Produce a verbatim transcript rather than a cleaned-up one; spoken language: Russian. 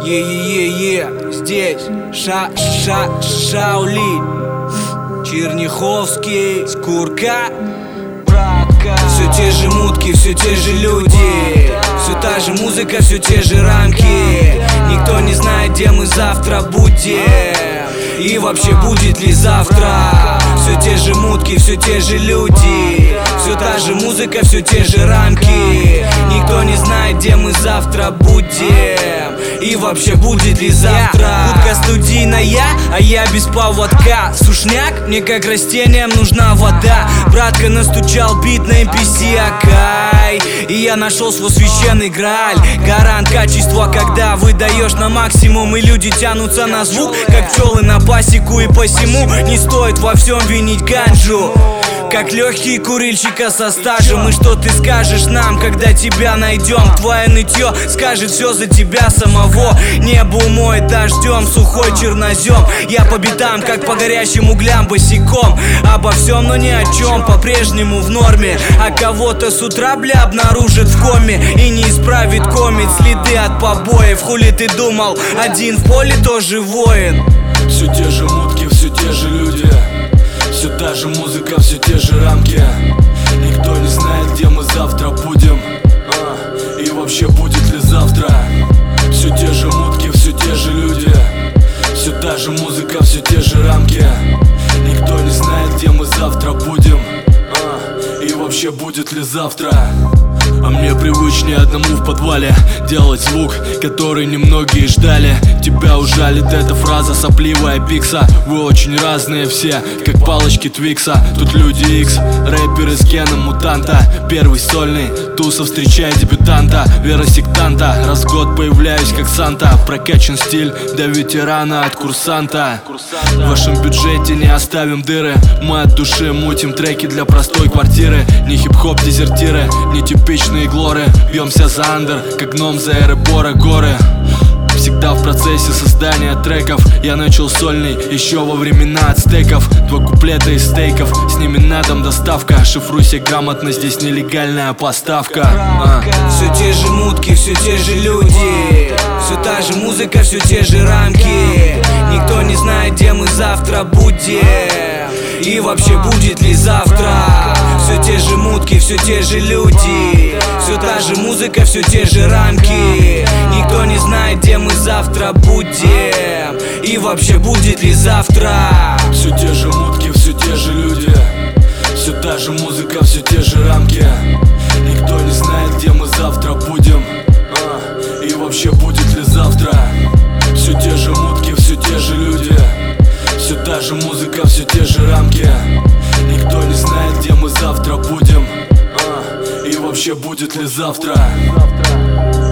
Е-е-е-е, здесь Ша-ша-Шаолинь, Черняховский, Скурка, братка. Все те же мутки, все те же люди, все та же музыка, все те же рамки. Никто не знает, где мы завтра будем, и вообще будет ли завтра. Все те же мутки, все те же люди, все та же музыка, все те же рамки. Никто не знает, где мы завтра будем, и вообще будет ли завтра. Утка студийная, а я без поводка. Сушняк, мне как растениям нужна вода. Братка настучал бит на эм пи си Акай, и я нашел свой священный грааль. Гарант качества, когда выдаешь на максимум, и люди тянутся на звук, как пчелы на пасеку. И посему не стоит во всем винить ганджу, как легкий курильщика со стажем. И что ты скажешь нам, когда тебя найдем? Твое нытье скажет все за тебя самого. Небо умоет дождем сухой чернозем. Я по битам, как по горящим углям босиком. Обо всем, но ни о чем, по-прежнему в норме. А кого-то с утра, бля, обнаружит в коме и не исправит комит следы от побоев. Хули ты думал, один в поле тоже воин? Все те же мутки, все те же люди, все та же музыка, все те же рамки. Никто не знает, где мы завтра будем, а, и вообще будет ли завтра. Все те же мутки, все те же люди, все та же музыка, все те же рамки. Никто не знает, где мы завтра будем, а, и вообще будет ли завтра. А мне привычнее одному в подвале делать звук, который немногие ждали. Тебя ужалит эта фраза сопливая пикса. Вы очень разные все, как палочки Твикса. Тут люди Икс, рэперы с геном мутанта. Первый сольный, туса встречая дебютанта. Вера сектанта, раз в год появляюсь как Санта. Прокачан стиль до ветерана от курсанта. В вашем бюджете не оставим дыры. Мы от души мутим треки для простой квартиры. Не хип-хоп дезертиры, не типичные глоры. Бьемся за андер, как гном за Эребора горы. Всегда в процессе создания треков. Я начал сольный еще во времена ацтеков. Два куплета из стейков, с ними на дом доставка. Шифруйся грамотно, здесь нелегальная поставка. а. Все те же мутки, все те же люди, все та же музыка, все те же рамки. Никто не знает, где мы завтра будем, и вообще будет ли завтра. Все те же мутки, все те же люди, все та же музыка, все те же рамки. Никто не знает, где мы завтра будем, и вообще будет ли завтра. Все те же мутки, все те же люди, все та же музыка, все те же рамки. Никто не знает, где мы завтра будем, а, и вообще будет ли завтра. Все те же мутки, все те же люди, все та же музыка, все те же рамки. Никто не знает, где мы завтра будем, а, и вообще будет ли завтра.